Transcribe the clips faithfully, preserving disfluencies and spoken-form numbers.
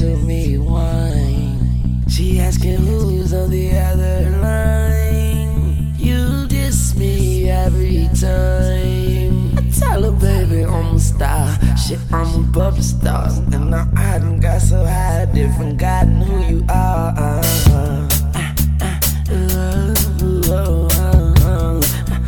to me wine. She asking who's on the other line. You diss me every time. I tell her, baby, I'm a star. Shit, I'm a pop star. And now I done got so high, different forgotten who you are. Uh, uh, uh, uh, uh, uh,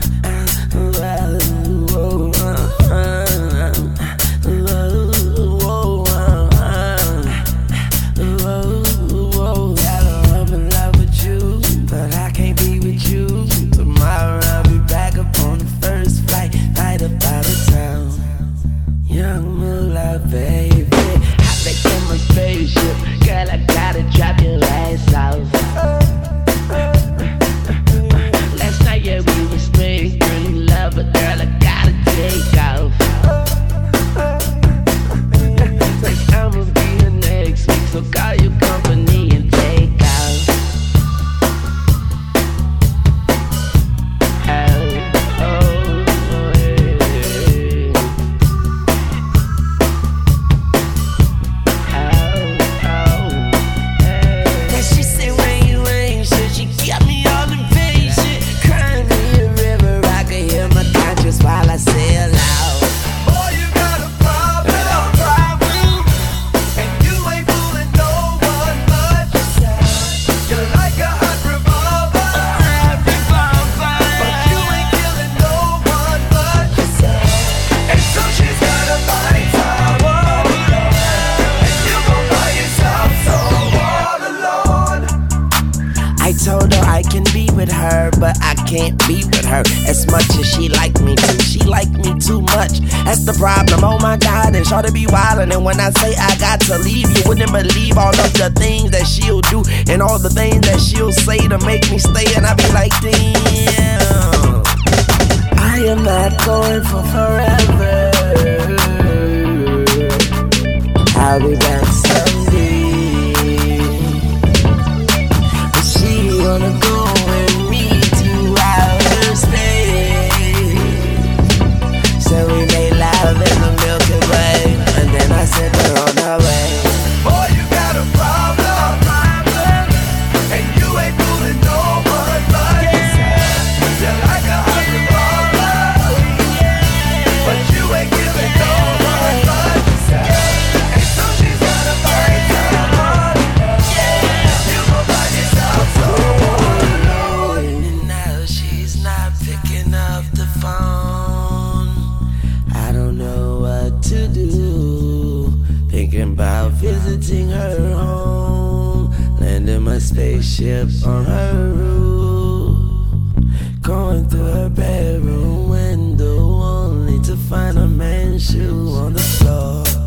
baby, hop back in my spaceship. Girl, I gotta drop your ass off. Last night, yeah, we was making pretty love, but girl, I gotta take off. Like I'ma be the next week, so call your company and take off. Oh, oh, yeah. While I sail out. Boy, you got a problem, problem, and you ain't fooling no one but yourself. You're like a hot revolver, but you ain't killing no one but yourself. And so she's got a body tower, and you gon' find yourself so all alone. I told her I can be with her, but I can't be with her as much as she like me to. She like me too much, that's the problem. Oh my God, and shorty be wildin'. And when I say I got to leave, you wouldn't believe all of the things that she'll do and all the things that she'll say to make me stay. And I be like, damn, I am not going for forever. I'll be back someday, but she wanna go with me to outer space. So we made love in the Milky Way, and then I sent her on her way. Boy, you got a problem, problem, and you ain't fooling no one but yourself. You're like a hot revolver, but you ain't killing no one but yourself. And so she's got a fight down, you gon' find yourself so alone. And now she's not picking up the phone. I don't know what to do. Thinking about visiting her home, landing my spaceship on her roof, going through her bedroom window only to find a man's shoe on the floor.